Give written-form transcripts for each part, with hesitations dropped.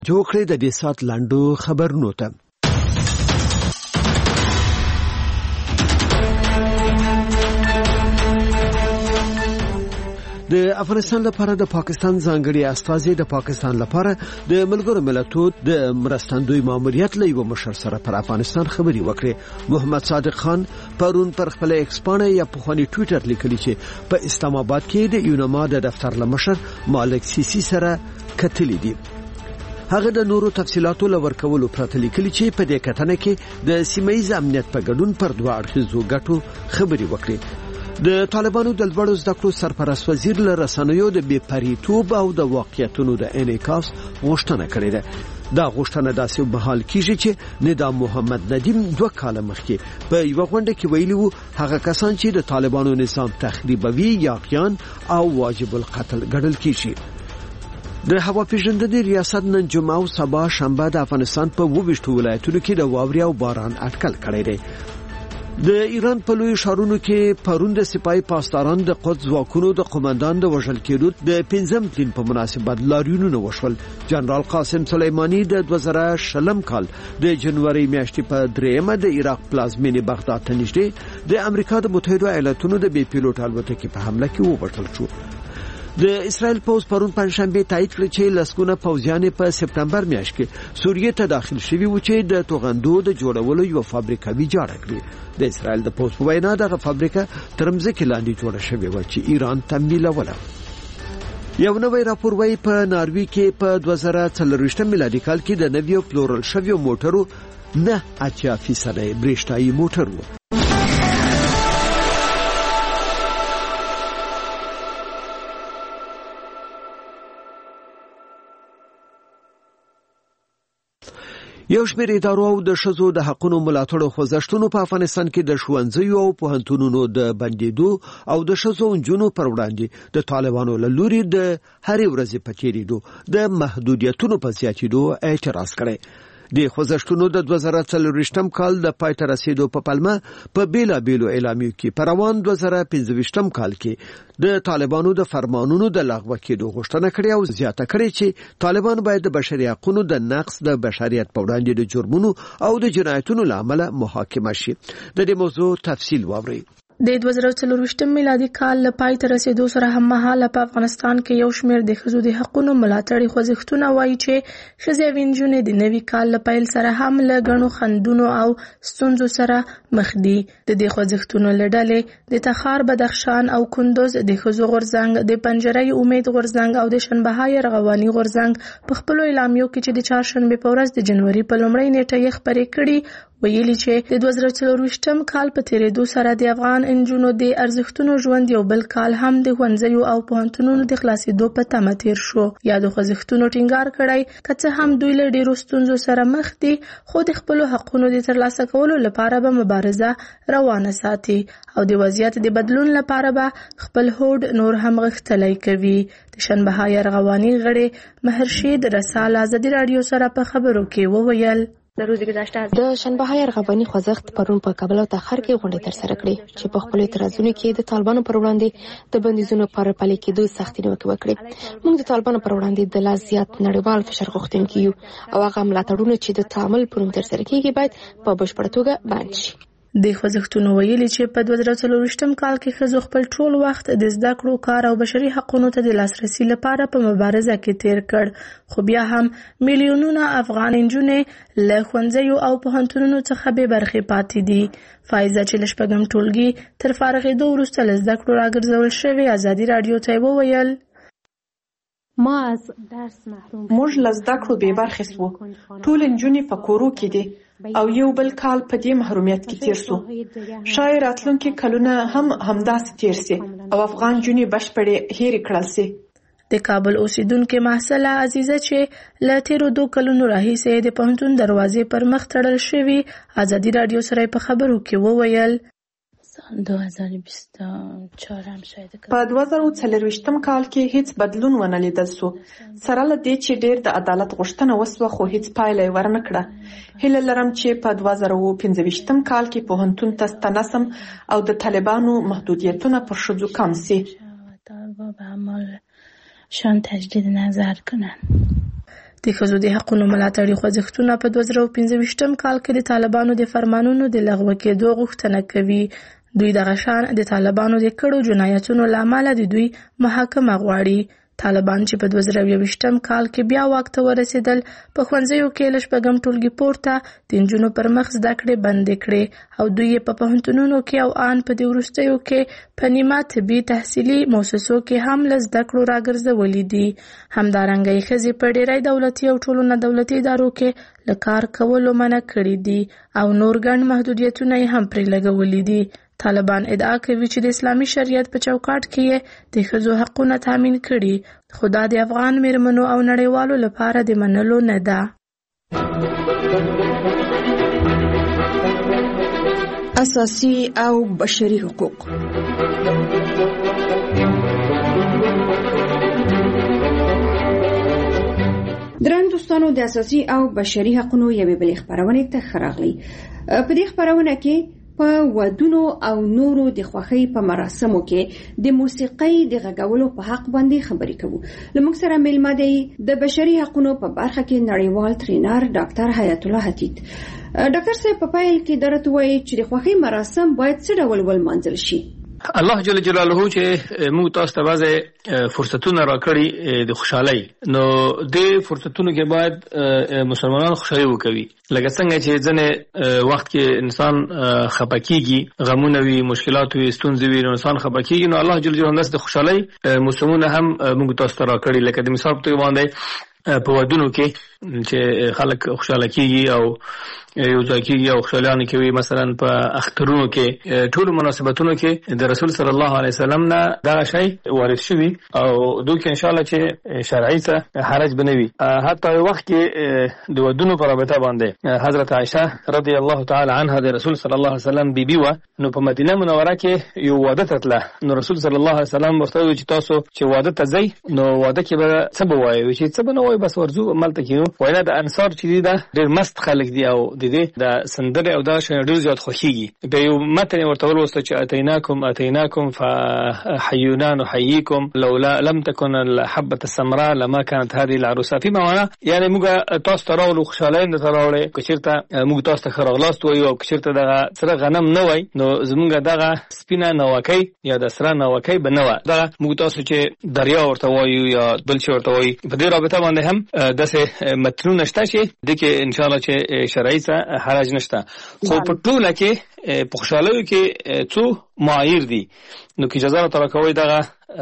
جوړې د دې سات لاندو خبرونو ته د افغانستان لپاره د پاکستان ځانګړي استازي د پاکستان لپاره د ملګرو ملتونو د مرستندوی ماموریت له یو مشر سره پر افغانستان خبري وکړي. محمد صادق خان پرون پر خپل ایکس پاڼه یا په خوني ټوئیټر لیکلی چې په اسلام آباد کې د یونما د دفتر لمشر مالک سیسی سره کتلی دي. هغه د نورو تفصيلاتو لور کولو پرته لیکلي چې په دې کتنه کې د سیمایي امنیت په ګډون پر دوه اړخیزو ګټو خبري وکړي. د طالبانو د لوړو زده کړو سرپرست وزیر له رسنیو د بې پریتوب او د واقعیتونو د انعکاس غوښتنه کړې ده. دا غوښتنه داسې بحال کیږي چې نظام محمد ندیم 2 کال مخکې په یو غونډه کې ویلي وو هغه کسان چې د طالبانو نظام تخریبوي یا غیان او واجب القتل ګڼل کیږي. د هوا پیژندنې ریاست نن جمعه او سبا شنبه د افغانستان په 22 ولایتونو کې د واوري او باران اټکل کړی دی. د ایران په لوی ښارونو کې پروند سپای پاسداران د قدس ځواکونو د قومندان د وژل کېدو د 5م دین په مناسبت لاریونونه وشول. جنرال قاسم سلیمانی د 2020 کال د جنوري میاشتې په 3مه د عراق پلازمینې بغداد ته نږدې د امریکا د متحده ایالاتونو د بي پیلوټ الوتکې په حمله کې وبټل شو. د اسرائیل پوز پرون پنځشنبه تایید کړ چې لسګونه پوځیان په سپتمبر میاشت کې سوریه ته داخل شوي و چې د توغندو د جوړولو یو فابریکه ویجاړه کړې. د اسرائیل د پوز په وینا دغه فابریکه ترمزه کې لاندې جوړه شوې و چې ایران تمویلوله. یو نوې راپور وايي په ناروی کې په 2024 میلادي کال کې د نویو پلورل شویو موټرو 9.8% برېښنايي موټر و. یو شمېر ادارو او د ښځو د حقوقو ملاتړ خوځښتونو په افغانستان کې د ښوونځیو او پوهنتونونو د بندیدو او د ښځو او نجونو پر وړاندې د طالبانو له لوري د هرې ورځې په تیریدو د محدودیتونو په زیاتېدو اعتراض کړی. د خوځښتونو د 2024 کال د پای ته رسیدو په پلمه په بیلابیلو اعلامیو کې پر روان 2025 کال کې د طالبانو د فرمانونو د لغوه کېدو غوښتنه کړې او زیاته کړې چې طالبان باید د بشري حقوقو د نقض د بشریت په وړاندې د جرمونو او د جنایتونو لامل محاکمه شي. د دې موضوع تفصیل واورئ. د 2024 میلادي کال له پای ته رسیدو سره هم مهاله په افغانستان کې یو شمېر د ښځو د حقوقو ملاتړي خوځښتونه وایي چې ښځې او نجونې د نوي کال له پیل سره هم له ګڼو خنډونو او ستونزو سره مخ دي. د دې خوځښتونو له ډلې د تخار، بدخشان او کندوز د ښځو غورځنګ، د پنجرې امید غورځنګ او د شنبهای رغواني غورځنګ په خپل اعلامیو کې چې د چهارشنبه په ورځ د جنوري په لومړۍ نیټه یې خبرې کړي ویلي چې د 2024 کال په تیریدو سره د افغان انجونو د ارزښتونو ژوند یو بل کال هم د ښوونځیو او پوهنتونونو د خلاصېدو په تمه تیر شو. یا د خوځښتونو ټینګار کړی که څه هم دوی له ډېرو ستونزو سره مخ دي خو د خپلو حقونو د ترلاسه کولو لپاره به مبارزه روانه ساتي او د وضعیت د بدلون لپاره به خپل هوډ نور هم غښتلی کوي. د شنبهای رغواني غړي مهرشید رسال ازادي رادیو سره په خبرو کې وویل د شنبهای رغواني خوځښت پرون په کابل او تخار کې غونډې ترسره کړې چې په خپل اعتراضونو کې د طالبانو پر وړاندې د بندیزونو پر پلي کېدو سختې نیوکې وکړې. موږ د طالبانو پر وړاندې د لا زیات نړیوال فشار غوښتونکي یو او هغه ملاتړونه چې د تعامل پر نوم ترسره کېږي باید په بشپړه توګه بند شي. د خوځښتونو ویلي چې په 2024 کال کې ښځو خپل ټول وخت د زده کړو، کار او بشري حقوقو ته د لاسرسي لپاره په مبارزه کې تیر کړ. خو بیا هم میلیونونه افغان نجونې له ښوونځیو او پوهنتونونو څخه بې برخې پاتې دي. فایزه چې له شپږم ټولګي تر فارغېدو وروسته له زده کړو راګرځول شوې ازادي رادیو ته وویل موږ له زده کړو بې برخې شو. ټول نجونې په کورو کې دي او یو بل کال په دې محرومیت کې تیر شو. شاید راتلونکي کلونه هم همداسې تیر شي او افغان نجونې بشپړې هېرې کړل شي. د کابل اوسیدونکو محسله عزیزه چې له تیرو 2 کلونو راهیسې د پوهنتون دروازې پر مخ تړل شوي ازادي رادیو سره په خبرو کې وویل 2024 په 2024 کال کې هیڅ بدلون ونه لیدل شو. سره له دې چې ډېر د عدالت غوښتنه وسوه خو هیڅ پایله یې ورنه کړه. هیله لرم چې په 2025 کال کې پوهنتون ته ستنسم او د طالبانو محدودیتونه پر ښځو کم شي. شان تجدید نظر کنن. د ښځو د حقونو ملاتړي خوځښتونه په 2015 کال کې د طالبانو د فرمانونو د لغوه کېدو غوښتنه کوي. دوی دغه شان د طالبانو د کړو جنایتونو لامل د دوی محاکمه غواړي. طالبان چې په 2020 کال کې بیا واک ته ورسېدل په ښوونځیو کې له شپږم ټولګي پورته د نجونو پر مخ زده کړې بندې کړې او دوی یې په پوهنتونونو کې او ان په دې وروستیو کې په نیمه طبي تحصیلي مؤسسو کې هم له زده کړو راګرځولي دي. همدارنګه یې ښځې په ډېری دولتي او ټولو نه دولتي ادارو کې له کار کولو منع کړي دي او نور ګڼ محدودیتونه یې هم پرې لګولي دي. طالبان ادعا کوي چې د اسلامي شریعت په چوکاټ کې یې د ښځو حقونه تامین کړي، خو دا د افغان میرمنو او نړیوالو لپاره د منلو نه ده. اساسي او بشري حقوق. درن دوستانو، د اساسي او بشري حقوقو یوې بلې خبرونه ته خراغلي. په دې خبرونه کې په ودونو او نورو د خوښۍ په مراسمو کې د موسیقۍ د غږولو په حق باندې خبرې کوو. لمونږ سره میلمه دی د بشري حقوقو په برخه کې نړیوال ټرینر ډاکټر حیات الله حتیت. ډاکټر صاحب په پیل کې درته وایي چې د خوښۍ مراسم باید څه ډول ولمانځل شي؟ الله جل جلاله چې موږ تاسو ته بعضې فرصتونه راکړي د خوشحالۍ، نو د فرصتونو کې باید مسلمانان خوشحالي وکوي. لکه څنګه چې ځنې وخت کې انسان خفه کېږي، غمونه وي، مشکلات وي، ستونزې وي، نو انسان خفه کېږي، نو الله جل جلاله د خوشحالۍ موسمونه هم موږ تاسو ته راکړي. لکه د مثال په توګه باندې په ودونو کې چې خلک خوشاله کېږي او یو ځای کېږي او خوشحالیانې کوي. مثلا په اخترونو کې ټولو مناسبتونو کې د رسول صلی الله علیه وسلم نه دغه شی وارد شوي او دوی کې انشاءالله چې شرعي څه حرج به نه وي. حتی یو وخت کې د ودونو په رابطه باندې حضرت عایشه رضی الله تعالی عنها د رسول صلی الله علیه وسلم بیبي وه، نو په مدینه منوره کې یو واده ته تله، نو رسول صلی الله علیه وسلم ورته وویل چې تاسو چې واده ته ځئ نو واده کې به څه به وایئ؟ چې څه به نه وایو، بس ورځو هملته کېنو. وایي د انصار چې دي دا ډېر مست خلک دي او د دې د سندرې او دا شیان ډېر زیات خوښېږي. بیا یو متن یې ورته ولوسته چې اتیناکم فحیونا نحییکم لولا لم تکن الحبة السمراء لما كانت هذه العروسه. فی معنا یعنی موږ تاسو ته راغلو، خوشحالۍ درته راوړې، که چېرته موږ تاسو ته ښه راغلاست وایو او که چېرته دغه سره غنم نه وای نو زموږ دغه سپینه ناوکۍ یا د سره ناوکۍ به نه وه. دغه موږ تاسو چې دریا ورته وایو یا بل څه ورته وایي، په دې رابطه باندې هم داسې متنونه شته چې دې کې انشاءالله چې شرعي څه حرج نشته. خو په ټوله کې په خوشحالیو کې څو معایر دي، نو که اجازه راته راکوئ دغه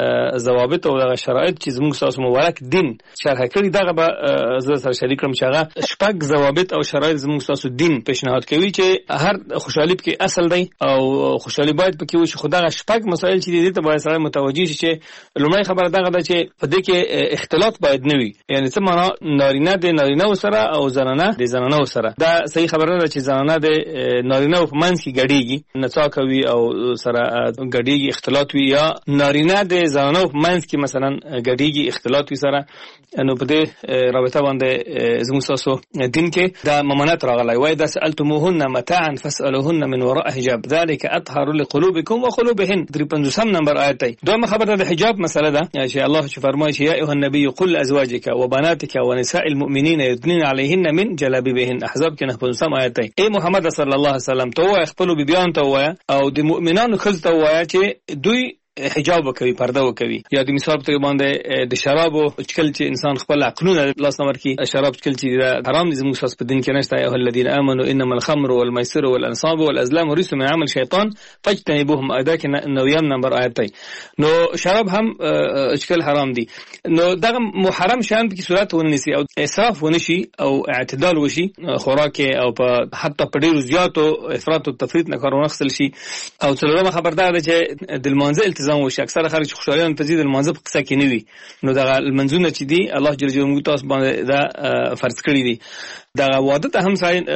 ضوابط او دغه شرایط چې زموږ ستاسو مبارک دین شرح کړي دغه به زه سره شریک کړم چې هغه شپږ ضوابط او شرایط زموږ ستاسو دین پیشنهاد کوي چې هر خوشحالي پکې اصل دی او خوشحالي باید پکې وشي. خو دغه شپږ مسایل چې دي ته باید سره متوجه شي چې لومړی خبره دغه ده چې په دې کې اختلاط باید نه وي. یعنی څه معنا؟ نارینه د نارینه‌و سره او زنانه د زنانه‌و سره. دا صحیح خبره ده چې زنانه د نارینه‌و په منځ کې ګډېږي، نڅا کوي او سره ګډېږي، اختلاط وي، یا نارینه د زنانو په منځ کې مثلا ګډېږي، اختلاط وي سره. نو په دې رابطه باندې زموږ ستاسو دین کې دا ممانعت راغلی. وایي اذا سألتموهن متاعا فاسألوهن من وراء حجاب ذلك اطهر لقلوبكم وقلوبهن. 53 نمبر آیت دی. دویمه خبره د حجاب مسله ده چې الله چې فرمایي چې یا ایها النبي قل لازواجك وبناتك ونساء المؤمنين يدنين عليهن من جلابيبهن. احزاب کې 95 آیت دی. ای محمد صلی الله علیه وسلم ته وایي خپل بیبیانو ته وایي او د مؤمنانو ښځو ته وایي چې دوی حجاب وکوي، پرده وکوي. یا د مثال په باندې د شرابو چکل چې انسان خپل عقلونه لاس نور کی شراب چکل چې حرام دي زموږ ساس په دین کې نشته. ایه الذین آمنوا انما الخمر والميسر والانصاب والازلام رجس من عمل شیطان فاجتنبوهم. ادا کې 9 نمبر آیت دی. نو شراب هم چکل حرام دي. نو دغه محرم شان په صورت ونیسي او اسراف ونشي او اعتدال وشي خوراک او په حتی په ډیرو زیاتو افراط او تفریط نه کار ونخسل شي. او څلورمه خبردار ده چې د المنزل وشي. اکثره خلک خوشالیان تزيد المنځ په قصه کې نه وي، نو دغه المنځونه چې دي الله جل جلاله تاسو باندې دا فرض کړی دي. دغه واده ته هم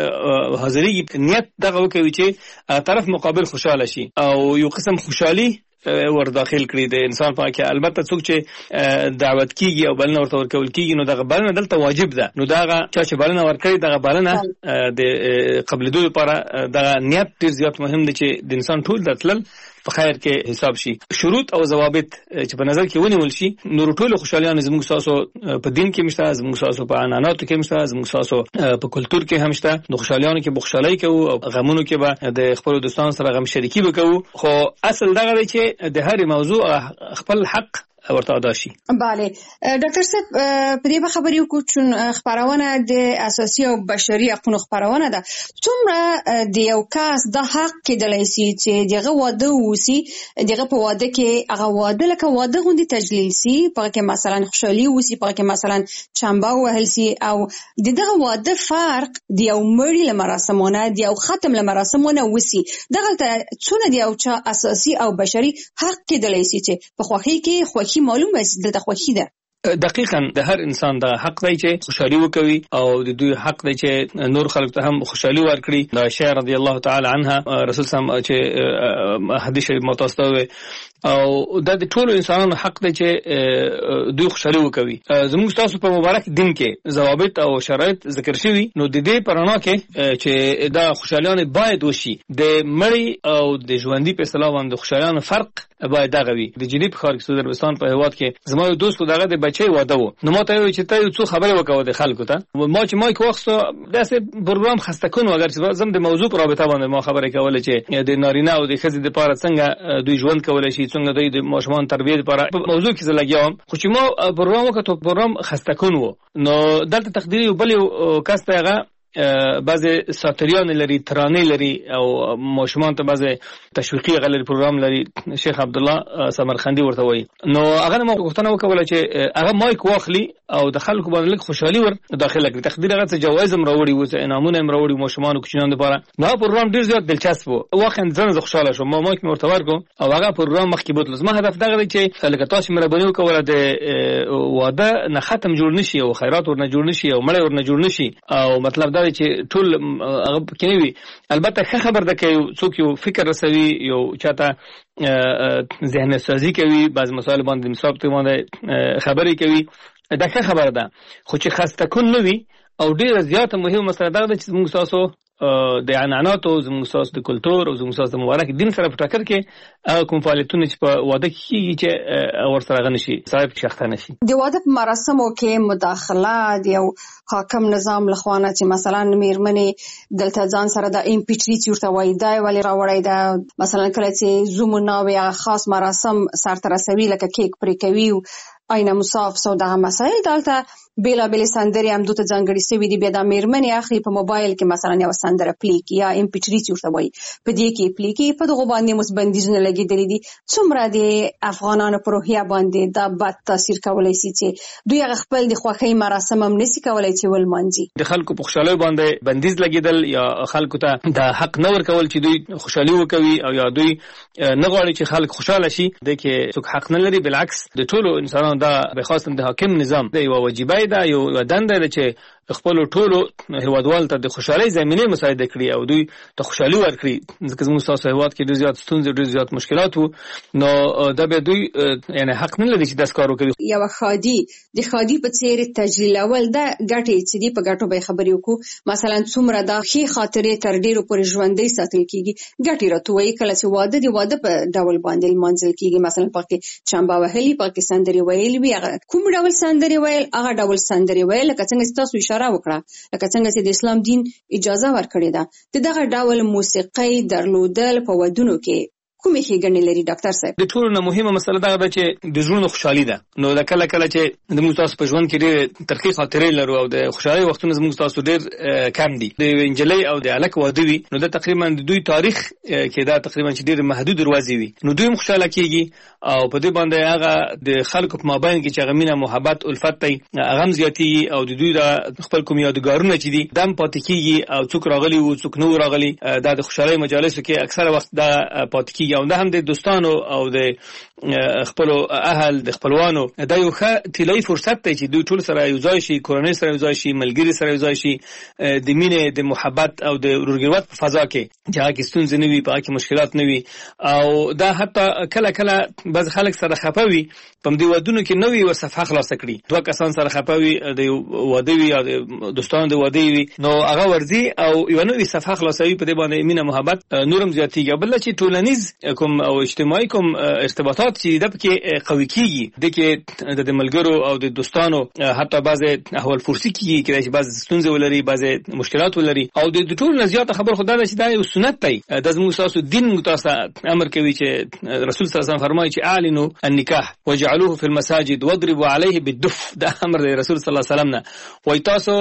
حاضرېږي، نیت دغه وکوي چې طرف مقابل خوشاله شي او یو قسم خوشحالي ور داخل کړی د انسان په کې. البته څوک چې دعوت کیږي او بلنه ورته ورکول کیږي نو دغه بلنه دلته واجب ده. نو دغه چې بلنه ورکړي دغه بلنه د قبل دوی لپاره دغه نیت ډیر زیات مهم دی چې د انسان ټول دتل په خیر کې حساب شي. شروط او ضوابط چې په نظر کې ونیول شي نو ټول خوشالیان زموږ تاسو په دین کې مشته، زموږ تاسو په عنعناتو کې مشته، زموږ تاسو په کلچر کې هم شته. نو خوشالیانو کې بخښلای کوو او غمونو کې به د خپل دوستانو سره غم شریکي وکړو. خو اصل دغه دی چې د هر موضوع خپل حق ورته ادا شي. بله ډاکټر صاحب په دې خبرې وکړو چې خبرونه د اساسي او بشري حقوقو خبرونه ده. څومره د یو کس د حق کېدلای شي چې دغه واده وسی، دغه په واده کې هغه واده لکه واده غوندي تجلیل شي، په کې مثلا خوشحالي وسی، په کې مثلا چمبا وهل شي، او دغه واده فرق د یو مړي له مراسمونه د یو ختم له مراسمونه وسی. دغه څونه د یو چا اساسي او بشري حق کېدلای شي چې په خوخي کې معلومه چې د خوښي ده. دقیقاً د هر انسان د حق دی چې خوشحالي وکوي او د دوی حق دی چې نور خلک ته هم خوشحالي ورکړي. د عائشہ رضی الله تعالی عنها رسول صلی الله چې حدیث شریف متوسطه او د ټولو انسانانو حق دی چې دوی خوشحالي وکوي. زموږ تاسو په مبارک دین کې ضوابط او شرایط ذکر شوي، نو د دې پرانا کې چې دا خوشحالیان باید وشي. د مړی او د ژوندۍ په اصطلاح باندې خوشحالیان فرق باید دغه وي. د جنوب ښار کې سعودي عربستان په هواد کې زما یو دوست دغه د بچي واده و، نو ما ته وی چې ته څو خبره وکاو د خلکو ته. ما چې مایک واخستو داسې پروګرام خسته کون اگر چې زم د موضوع په رابطه باندې ما خبره کوله چې د نارینه او د ښځې لپاره څنګه دوی ژوند کولای شي، څنګه دوی د ماشومان تربیه لپاره موضوع کې زلګیام. خو چې ما پروګرام وکړو پروګرام خسته کون و، نو دلته تقدیری بل کس ته هغه بعضی ساتریان لري، ترانه لري او ماشومان ته بعضی تشویقي غلل پروګرام لري، شیخ عبد الله سمرخندی ورته وایي. نو هغه ما غوښتنه وکوله چې هغه مایک واخلي او د خلکو باندې لږ خوشحالي ور داخله کړي. تقدیر هغه څه جوایز هم راوړي و، انعامونه هم راوړي ماشومان او کوچنیانو لپاره. نو پروګرام ډیر زیات دلچسپ و، واخا ځان زه خوشاله شوم. ما مایک مې ورته ورکړم او هغه پروګرام مخکې بوتل. زما هدف دغه دی چې لکه تاسو مهرباني وکوله د واده نه ختم جوړ نشي او خیرات ورنه جوړ نشي او مړی ورنه جوړ نشي. او مطلب دا دی چې ټول هغه کېوي. البته ښه خبر ده کې څوک یو فکر رسوي، یو چاته ذهن سازي کوي، بعض مسائل باندې مصاب ته باندې خبرې کوي، دا ښه خبره ده. خو چې خسته کون نه وي او ډیره زیاته مهمه مسله ده چې موږ تاسو د عنعناتو، زموږ تاسو د کلچر او زموږ تاسو د مبارک دین سره په ټکر کې کوم فعالیتونه چې په واده کې چې ورسره غنشي صاحب شخصه نشي. د واده په مراسمو کې مداخله د یو حاکم نظام لخوانه چې مثلا میرمنې دلته ځان سره د امپیچری ورته وایي دا ولی راوړی دا، مثلا کله چې زومونه او خاص مراسم سره رسوي لکه کیک پرې کوي آینه مصاف سو دغه مسایل دلته بیلا بیل سندري هم دوته ځانګړي سوي دي. بیا د میرمنې اخلي په موبایل کې مثلا یو سندره پلیک یا امپیچری ورته وایي، په دې کې پلیکي په دغه باندې مسبندیزونه لګیدلې دي. څومره د افغانانو په روحیه باندې دا بد تاثیر کولای شي چې دوی خپل د خوښۍ مراسم هم نشي کولای چې ولمانځي. د خلکو په خوشاله باندې بندیز لګیدل یا خلکو ته د حق نه ورکول چې دوی خوشالي وکوي او یا دوی نه غواړي چې خلک خوشاله شي، د کې څوک حق نه لري. بالعکس د ټولو انسانانو دا بخاصه د حاکم نظام دی یو واجبای دا یو دنده ده چې خپل ټولو هیوادوالو ته د خوشحالۍ زمینه مساعده کړي او دوی ته خوشحالي ورکړي. ځکه زموږ تاسو هیواد کې ډېر زیات ستونزې، ډېر زیات مشکلات وو، نو دا به دوی یعنی حق نه لري چې داس کار وکړي. یو خادي د خادي په څیر تجلیلول دا ګټې چې دی په ګټو به خبرې وکړو. مثلا څومره دا ښې خاطرې تر ډیرو پورې ژوندۍ ساتل کیږي. ګټې راټوي کله چې واده دی واده په ډول باندې منځل کیږي، مثلا پکې چمبا وهلي، پکې سندري ویل وی، هغه کوم ډول سندري ویل، هغه ډول سندري ویل لکه څنګه تاسو اشاره وکړه، لکه څنګه چې د اسلام دین اجازه ورکړې ده دغه ډول موسیقي درلودل په ودونو کې کومې ښېګڼې لري ډاکټر صاحب؟ د ټولو نه مهمه مسله دا ده چې د ژوند خوشحالي ده. نو دا کله کله چې د موږ تاسو په ژوند کې ډېر ترخی خاطرې لرو او د خوشحالي وختونه زموږ تاسو ډېر کم دي. د انجلۍ او د الک واده وي، نو دا تقریبا د دوی تاریخ کې دا تقریبا چې ډېر محدود دروازې وي، نو دوی هم خوشاله کیږي او په دې باندې هغه د خلکو په مابین کې چې هغه مینه محبت الفت دی هغه زیاتېږي او د دوی د خپل کوم یادګارونه چې دي دم پاتې کیږي او څوک راغلي او څوک نو راغلي، دا د خوشحالي مجالسو کې اکثره وخت دا پاتې کیږي. او دا هم د دوستانو او د خپل اهل د خپلوانو دا یو ښه طلایي فرصت دی چې دوی ټول سره یو ځای شي، کورنۍ سره یو ځای شي، ملګري سره یو ځای شي، د مینې د محبت او د ورورګلوت په فضا کې چې هغه کې ستونزې نه وي، په هغه کې مشکلات نه وي. او دا حتی کله کله بعض خلک سره خفه وي په دې ودونو کې نوې و صفحه خلاص کړي دوه کسان سره خپوي د واده وی یا د دوستانو د واده وی نو هغه ورځي او یو نوې صفحه خلاصوي په دې باندې مینه محبت نورم زیاتیږي بل چې ټولنیز کوم او اجتماعي کوم ارتباطات چې د پکې قوي کیږي د کې د ملګرو او د دوستانو حتی بعض احوال فرسي کیږي چې بعض ستونزې ولري بعض مشکلات ولري او د ټول نزيات خبر خدای چې دا یو سنت دی د زموږ تاسو دین متاسه امر کوي چې رسول صلی الله علیه وسلم فرمایي چې اعلنوا النکاح وجعلوه في المساجد واضربوا عليه بالدف دا امر دی رسول صلی الله علیه وسلم نه وای تاسو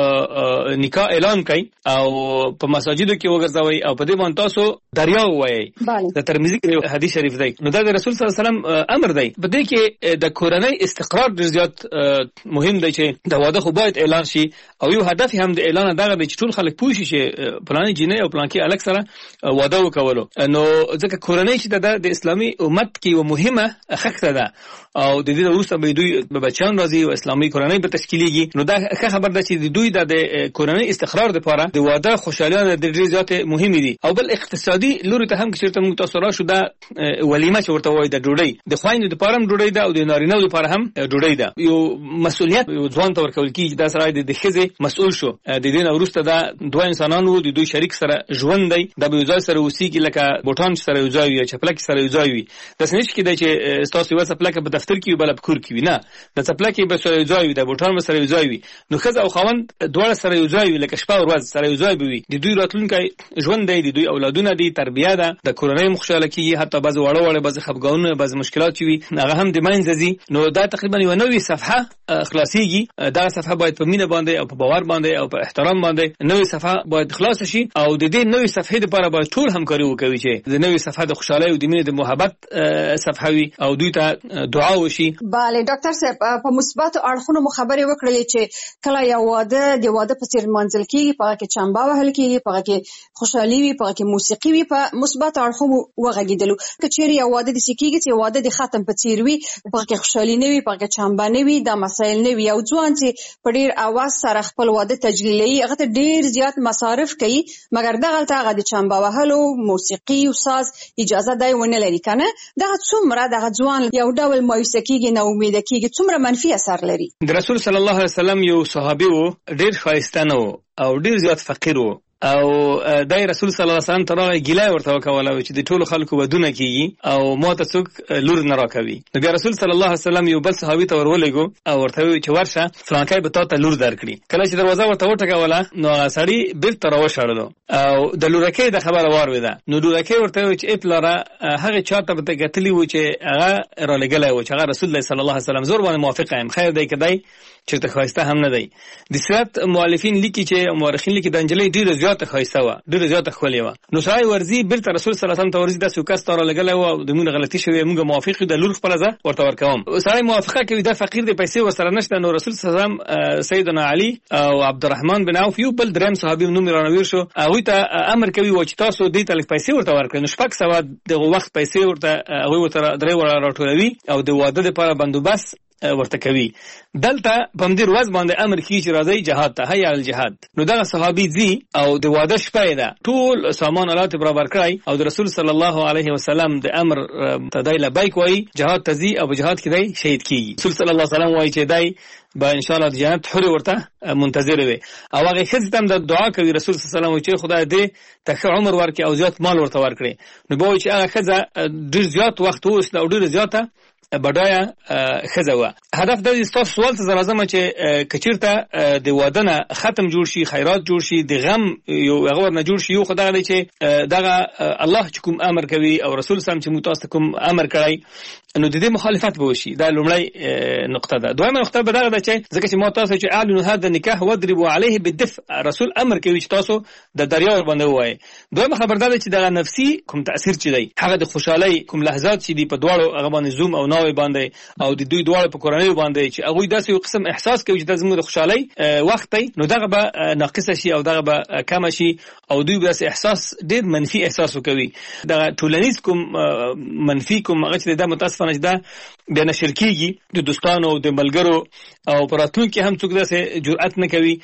نکاح اعلان کړئ او په مساجدو کې وګرځوي او په دې باندې تاسو دریا وایي د ترمذی کې حدیث شریف دی نو دا د رسول صلی الله علیه وسلم امر دی په دې کې د کورنۍ استقرار ډیر زیات مهم دی چې د واده خو باید اعلان شي او یو هدف هم د اعلان دغه د ټول خلک پوه شي چې پلان جنې او پلان کې الګ سره واده وکولو نو ځکه کورنۍ چې د اسلامي امت کې یو مهمه خښته ده او د دې وروسته به دوی به بچان راځي او اسلامي کورنۍ به تشکیلېږي نو دا ښه خبر ده چې دوی د کورنۍ استقرار لپاره د واده خوشالیانه د ډیر زیات مهمه دي او بل اقتصادي لوري ته هم چې چیرته موږ تاسو راشو دا ولیمه چې ورته وایي د ډوډۍ د خوایندو لپاره هم ډوډۍ ده او د نارینه‌و لپاره هم ډوډۍ ده یو مسؤلیت یو ځوان ته ورکول کیږي دا سره د خزه مسؤل شو د دې نه وروسته دا دوه انسانانو د دوی شریک سره ژوند دی د به ځای سره وسیږي لکه بوټان سره یو ځای وي چپلک سره یو ځای وي د سنچ کې د چې تاسو یو چپلک په دفتر کې بل په کور کې وي نه د چپلک به سره یو ځای وي د بوټان سره یو ځای وي نو خزه او خوند دواړه سره یو ځای وي لکه شپه او ورځ سره یو ځای وي د دوی راتلونکي ژوند دی د دوی اولادونه دي تربیه ده د کورنۍ مخشاله کیږي حتی بعض وړه بعض خفګانونه بعض مشکلات وي هغه هم د منځ نو دا تقریبا یو نوې صفحه خلاصيږي دا صفحه باید په مینه باندې او په باور باندې او په احترام باندې نوې صفحه باید خلاص شي او د دې نوې صفحې لپاره باید ټول همکاري وکوي چې د نوې صفحه د خوشحالۍ او د مینې د محبت صفحه وي او دوی ته دعا وشي bale ډاکټر صاحب په مثبت اړخونو مخابره وکړلې چې کله یو واده د واده په څیر منځل کیږي په کې چمبا وهل کیږي په کې خوشحالي وي په کې موسیقي وي په مثبت اړخونو وغږیدلو کچېری یو واده د سکیږي چې واده د ختم په څیر وي په کې خوشحالي نه وي په کې چمبا نه وي دا مسایل نه وي او ځوان چې په ډیر اواز سره خپل واده تجلیلي هغه ته ډیر زیات مصارف کوي مګر دغه هغه د چمبا وهلو موسیقي او ساز اجازه دی ونه لري کنه دا څومره د ځوان یو ډول مایوسه کیږي نه امید کیږي څومره منفي اثر لري د رسول صلی الله علیه وسلم یو صحابي وو ډیر خایستانه او ډیر زیات فقیر وو او دای رسول صلی الله علیه وسلم ترغه ګیلای ورته وکوله چې د ټولو خلکو ودونه کیږي او ماته څوک لور نه راکوي نو بیا رسول صلی الله علیه وسلم یو بل صحابي ته ورولېګو او ورته وی چې ورشه فلانکای به تاسو لور درکړي کله چې دروازه ورته وټکوله نو سړی بیرته راوښړلو او د لورکې د خبره وارویده نو لورکې ورته وی چې اپلاره هغه چاته به کتلی و چې هغه را لګلای و چې هغه رسول الله صلی الله علیه وسلم زور باندې موافق یم خیر دی کدی چې ته خواسته هم نه دی د سیرت مؤلفین لیکي چې مورخین لیکي د انجلۍ ډیره زیاته خواسته و ډیره زیاته خولې و نو سړی ورزي بیرته رسول صلی الله علیه وسلم ته ورزي د سوکاس تر لګلای و د موږ غلطي شوی موږ موافق د لور خپل ځه ورته ورکوم سړی موافقه کوي د فقیر د پیسې وسره نشته نو رسول صلی الله علیه وسلم سیدنا علی او عبدالرحمن بن عوف یو بل دریم صحابي نوم رانویر شو هغه ته امر کوي و چې تاسو دې تل پیسې ورته ورکړئ نو شپږ سو د وخت پیسې ورته هغه ورته درې ور راټولوي او د واده لپاره بندوبست ورته کوي دلته په مدیر واز باندې امر کیږي چې راځي جهاد ته هيا الجهاد نو دا صحابي زی او د واده شپه ده ټول سامان آلات برابر کړای او د رسول صلی الله علیه وسلم د امر تدای لبیک وای جهاد تزي او جهاد کې دی شهید کیږي رسول صلی الله علیه وسلم وای چې دی با ان شاء الله د جنت حور ورته منتظر وي او هغه خدمت د دعا کوي رسول صلی الله علیه وسلم چې خدای دې ته عمر ورکړي او زیات مال ورته ورکړي نو به چې هغه خزه ډیر زیات وخت اوس او ډیر زیاته بډایا خزوه هدف د استاف سوال ته لازم چې کچیرته د وادنه ختم جوړ شي خیرات جوړ شي د غم یو هغه نه جوړ شي یو خدای دی چې دغه الله چې کوم امر کوي او رسول سم چې متاسف کوم امر کوي نو د دې مخالفت به وشي دا لومړی نقطه ده دویمه نقطه به دغه ده چې ځکه چې متاسف چې اعلن هذا النکاح واضربوا عليه بالدف رسول امر کوي چې تاسو د دریا باندې وای دویمه خبردار چې دغه نفسي کوم تاثیر چي دی هغه د خوشحالي کوم لحظات چې دی په دواړو هغه باندې زوم او ناوي باندې او د دوی دواړو په کورنۍ باندې چې هغه داسې یو قسم احساس کوي چې د زموږ د خوشحالي وخت دی نو دغه به ناقص شي او دغه به کم شي او دوی به احساس ډیر منفي احساس کوي دغه ټولنیز کوم منفي کوم هغه چې د متاسفانه دا بیا نشر کیږي د دوستانو او د ملګرو او پراتون کې هم څوک داسې جرأت نه کوي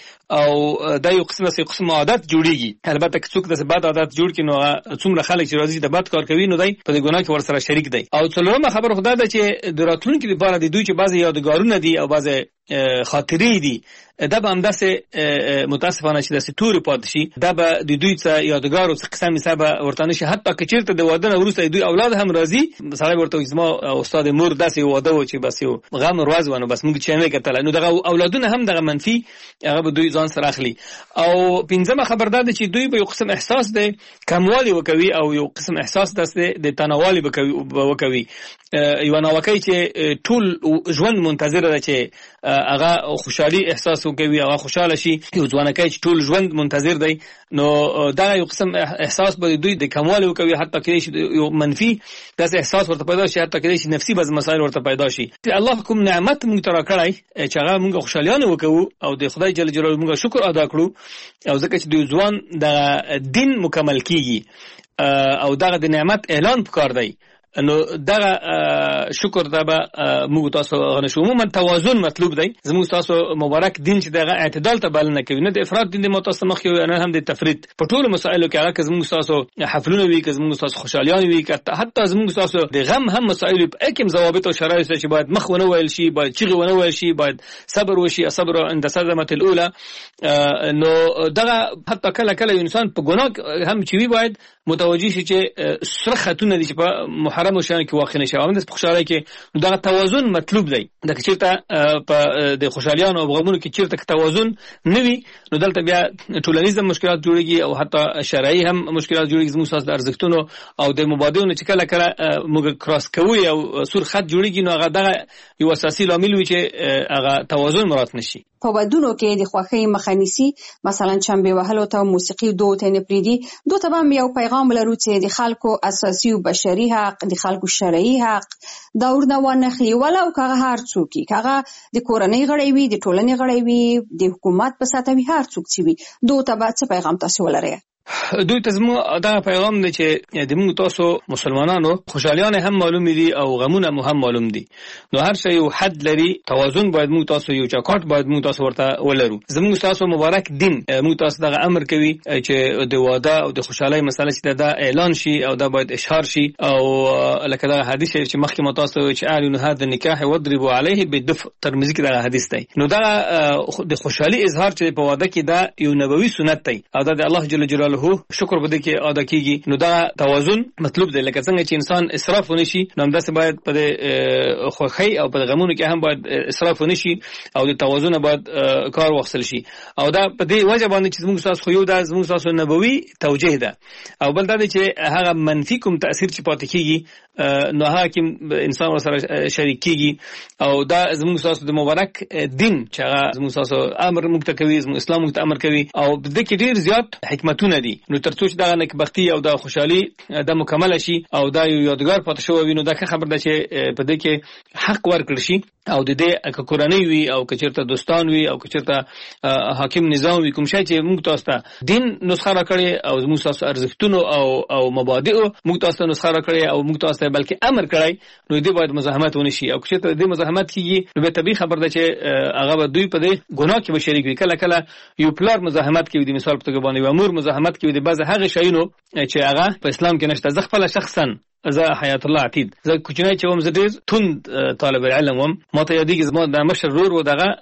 او دا یو قسم عادت جوړیږي البته که څوک داسې بد عادت جوړ کړي نو څومره خلک چې راځي د بد کار کوي نو دای په دې ګناه کې ورسره شریک دی او څلورمه خبر خدای دا چې چې د راتلونکي لپاره د دوی چې بعضی یادګارونه دي او بعضی خاطرې دي دا به همداسې متاسفانه چې داسې تورې پاتې شي دا به د دوی څه یادګار او څه قسم حساب ورته نه شي حتی که چېرته د واده نه وروسته دوی اولاد هم راځي سړی ورته وایي زما استاد مور داسې واده و چې بس یو غم ورځ و نو بس موږ چینه کتله نو دغه اولادونه هم دغه منفي هغه به دوی ځان سره اخلي او پنځمه خبر دا ده چې دوی به یو قسم احساس دی کموالی وکوي او یو قسم احساس داسې د تناوالي وکوي یو ناوکۍ چې ټول ژوند منتظر ده چې هغه خوشحالي احساس وکوي هغه خوشاله شي یو ځوانکی چې ټول ژوند منتظر دی نو دا یو قسم احساس به دوی د کموالی وکوي حتی کېدای شي یو منفي داسې احساس ورته پیدا شي حتی کېدای شي نفسي بعض مسایل ورته پیدا شي الله کوم نعمت موږ ته راکړی چې هغه موږ خوشحالیانه وکړو او د خدای جل جلاله موږ شکر ادا کړو او ځکه چې د ځوان د دین مکمل کیږي او دغه د نعمت اعلان پکار دی نو دغه شکر دا به موږ تاسو غنښو عموما توازن مطلوب دی زموږ تاسو مبارک دین چې دغه اعتدال ته بلنه کوي نه د افراط دین د متاسمخ یو نه هم د تفرید په ټولو مسایلو کې هغه زموږ تاسو حفلونه وی که زموږ تاسو خوشالیان وی که حتی زموږ تاسو د غم هم مسایل په اکم ضوابط او شرایط چې باید مخ ونه ویل شي باید چیغه ونه ویل شي باید صبر وشي صبر عند صدمه الاولى نو دغه حتی کله کله انسان په ګناه هم چوي باید متوجي شي چې سره خاتون دي چې په محرم شان کې واقع نشي او د خوشاله کې دغه توازن مطلوب دی د چیرته په د خوشالیانو او غمونو کې چیرته توازن نوي نو دلته بیا ټولنیز مشکلات جوړيږي او حتی شرعي هم مشکلات جوړيږي زموږ ساس د ارزښتونو او د مبادلونو چې کله کله موږ کراس کوي او سور خط جوړيږي نو هغه دغه یو اساسي لامل وي چې هغه توازن مراد نشي په ودونو کې د خوښۍ مخه نیسي مثلا چنبې وهلو ته موسیقي دود ته نه پریږدي دوی ته هم یو پیغام لرو چې د خلکو اساسي او بشري حق د خلکو شرعي حق دا ورنه ونخلي ولو که هر څوک هغه د کورنۍ غړي وي د ټولنې غړي وي د حکومت په ساته وي هر څوک چې وي دوی ته به څه پیغام تاسو ولرئ دوی ته زموږ دا پیغام دی چې د موږ تاسو مسلمانانو خوشالیان هم معلوم دي او غمونه هم معلوم دي نو هر شی یو حد لري توازن باید موږ تاسو یو چاکاټ باید موږ تاسو ورته ولرو زموږ تاسو مبارک دین موږ تاسو دغه امر کوي چې د واده او د خوشحالۍ مسله چې دا اعلان شي او دا باید اشهار شي او لکه دا حدیث چې مخکې مو تاسو چې اعلان هذا النکاح وضربوا عليه بالدف ترمذی کې دا حدیث دی نو دا د خوشحالۍ اظهار چې په واده کې دا یو نبوي سنت دی او دا د الله جل جلاله شکر بده کې ادا کیږي نو دا توازن مطلوب دی لکه څنګه چې انسان اسراف ونه شي نو همداسې باید په خوښۍ او په غمونو کې هم باید اسراف ونه شي او د توازن باید کار واخیستل شي او دا په دې وجه باندې چې زموږ تاسو خو یو دا زموږ تاسو نبوي توجیه ده او بل دا چې هغه منفي کوم تاثیر چې پاتې کیږي نو هغه کې انسان سره شریک کیږي او دا زموږ تاسو د مبارک دین چې هغه زموږ تاسو امر موږ ته کوي زموږ اسلام موږ ته امر کوي او د دې کې ډیر زیات حکمتونه دي نو ترڅو چې دا نیکبختي او دا خوشحالي د مکمل شي او دا یو یادګار پاتې شو وینو دا خبر ده چې په دې کې حق ورکړ شي او د دې کورنۍ وي او کچرته دوستان وي او کچرته حاکم نظام وي کوم شي چې موږ تاسو ته دین نسخه راکړي او موږ تاسو ارزښتونو او مبادئ موږ تاسو نسخه راکړي او موږ تاسو بلکې امر کړی نو دې باید مزاحمت ونی شي او کچرته دې مزاحمت کیږي نو به طبيعي خبر ده چې هغه دوی په دې ګناه کې شریک وي کله کله یو پلار مزاحمت کوي د مثال په توګه باندې امور مزاحمت کوي د بعض هغه شیونو چې هغه په اسلام کې نشته زه خپل شخصا زه حیات الله عتید زه کوچنی چې وم زه ډېر توند طالب علم وم ما ته یادېږي زما د مشر ورور و دغه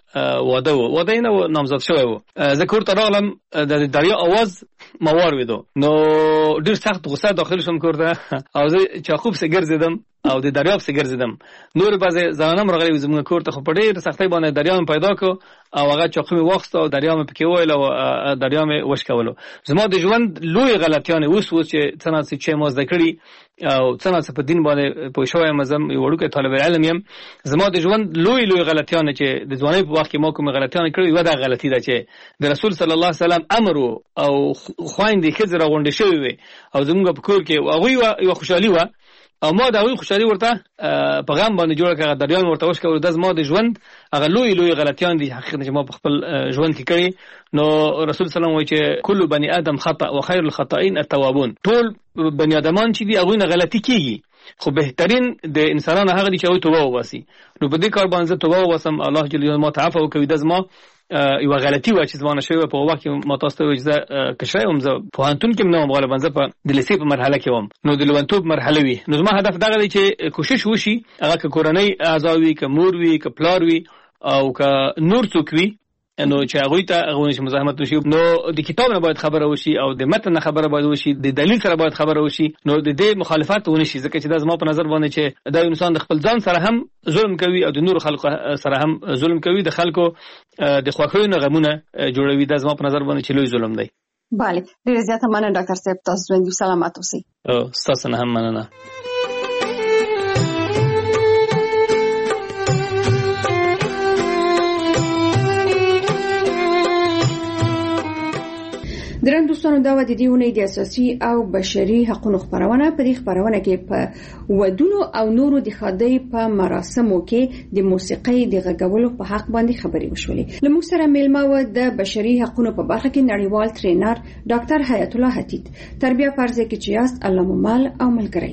واده نه نامزد شوی و زه کور ته راغلم د دریا اواز ما واورېدو نو ډېر سخت غصه داخل شوم کور ته او زه چاقو پسې ګرځېدم او د دریاب څخه ګرځیدم نور بعضی ځانم راغلی زموږ کور ته خو په ډېر سختۍ باندې دریاب پیدا کو او هغه چاقو می واخست او دریاب پکې وایل او دریاب می وشکولو زما د ژوند لوی غلطیان اوس چې څنګه چې ما زده کړی او څنګه په دین باندې پوه شوم مزم یو وړوکی طالب علم یم زما د ژوند لوی غلطیان چې د ځوانۍ په وخت کې ما کوم غلطیان کړی و دا غلطی ده چې د رسول صلی الله علیه وسلم امر او خويندې خزر غونډې شوی وي او زموږ په کور کې هغه یو خوشحالي و او ما دا وی خوشالي ورته په غم باندې جوړه کړه دریان ورته وشکو د زما د ژوند هغه لوی غلطیان دي حقیقت چې ما په خپل ژوند کې کړی نو رسول صلی الله علیه وسلم وایي چې کل بني ادم خطا وخير الخطائين التوابون ټول بني ادمان چې دي هغه نه غلطي کیږي خو بهترین د انسانانو هغه دي چې توبه وباسي نو په دې کار باندې توبه وباسم الله جل جلاله ما تعفو کوي د زما یو غلطي و چې ځوانه شوی په وخت کې ما تاسو ته وایي چې کشرای هم زه پوهنتون کې نه غالبا زه په د لیسې په مرحله کې وم نو د لومړیتوب مرحله وي نو زما هدف دغه دی چې کوشش وشي هغه که کورنۍ اعضا وي که مور وي که پلار وي او که نور څوک وي نو چې هغه ته هغه چې مزاحمت وشي نو د کتاب نه باید خبره وشي او د متن نه خبره باید وشي د دلیل سره باید خبره وشي نو د دې مخالفت ونشي ځکه چې دا زما په نظر باندې چې دا انسان د خپل ځان سره هم ظلم کوي او د نور خلکو سره هم ظلم کوي د خلکو د خوښیو نه غمونه جوړوي دا زما په نظر باندې چې لوی ظلم دی. بله ډیره زیاته مننه ډاکټر صاحب تاسو ژوندي سلامات اوسئ. تاسو نه هم مننه. درن دوستانو دا و د دې ونې د اساسي او بشري حقوقو خبرونه په دې خبرونه کې په ودونو او نورو د خدای په مراسمو کې د موسیقۍ د غږولو په حق باندې خبرې وشولې. لموږ سره میلمه و د بشري حقوقو په برخه کې نړیوال ټرینر ډاکټر حیات الله حتیت. تربیه پرځه کې چې یاست الله مو مال او ملګری.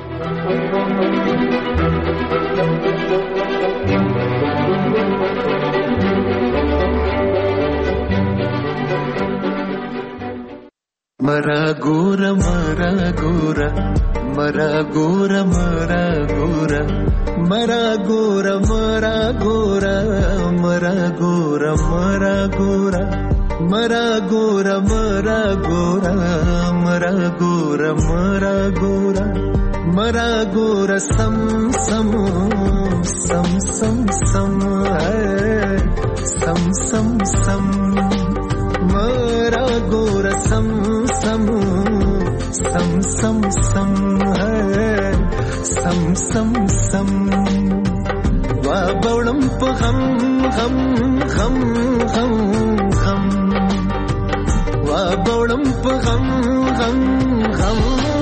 मरा गोरा मरा गोरा मरा गोरा मरा गोरा मरा गोरा मरा गोरा मरा गोरा मरा गोरा मरा गोरा मरा गोरा मरा गोरा मरा गोरा मरा गोरा सम सम सम सम सम है सम सम सम मरा गोरा सम सम सम सम सम है सम सम सम वा बौड़म प हम हम हम हम हम वा बौड़म प हम हम हम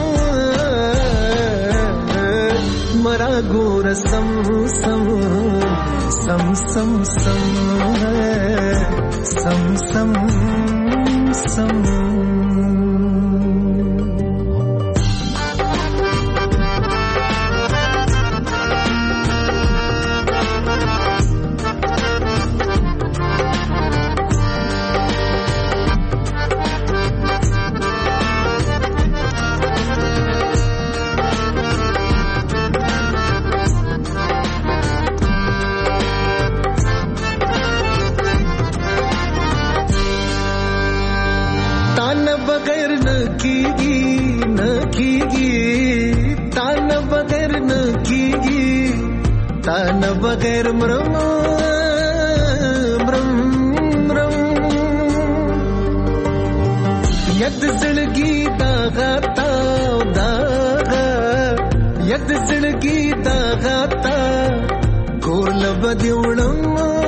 मरा गोरा सम सम सम सम सम है सम सम सम बगैर मरम मरम मरम यद जिंदगी दागाता दागा यद जिंदगी दागाता गोल बदी उड़म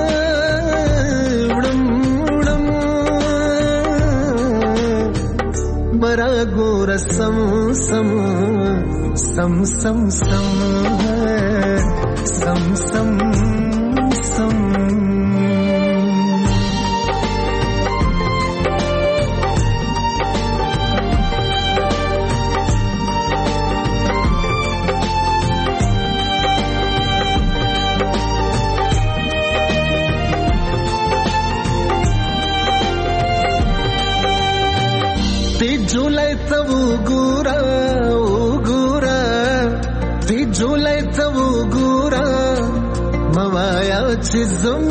उड़म उड़म मरा गोरा सम सम सम सम सम सम सम सम ते झुलाय तव गोरा ओ गोरा ते झुलाय तव गोरा मवायाची जम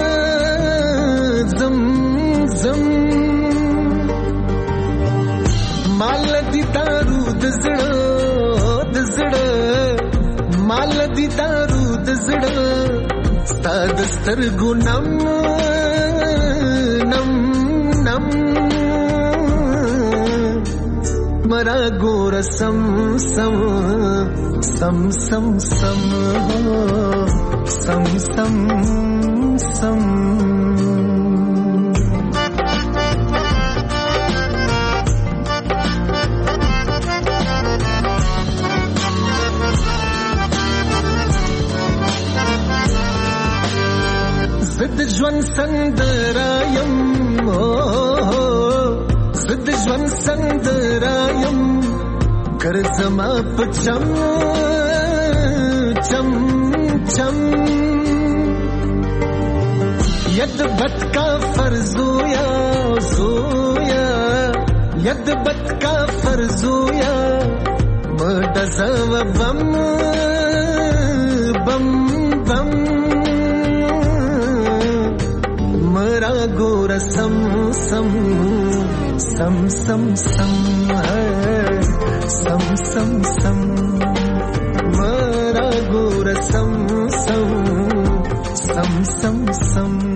जम जम माल दी दारू दजड दजड माल दी दारू दजड सादस्तर गुनम नम नम मरा गोर सम सम सम सम सम सम सम सम जिद ज्वन संदरायम जिद ज्वन संदरायम कर जमा पचम चम चम यदबत का फर्जूया जोया यदबत का फर्जूया मडज़व बम बम बम मरा गोर सम सम सम सम सम सम सम सम मरा गोर सम सम सम सम सम